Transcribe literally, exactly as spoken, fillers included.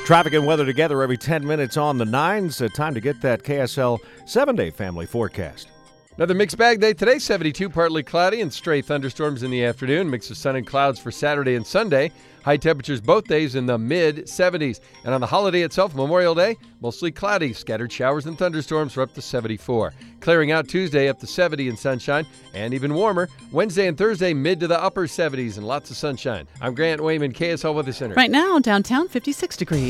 Traffic and weather together every ten minutes on the nines. Uh, time to get that K S L seven-day family forecast. Another mixed bag day today, seventy-two, partly cloudy and stray thunderstorms in the afternoon. Mix of sun and clouds for Saturday and Sunday. High temperatures both days in the mid seventies. And on the holiday itself, Memorial Day, mostly cloudy. Scattered showers and thunderstorms are up to seventy-four. Clearing out Tuesday up to seventy and sunshine, and even warmer. Wednesday and Thursday, mid to the upper seventies and lots of sunshine. I'm Grant Wayman, K S L Weather Center. Right now, downtown, fifty-six degrees.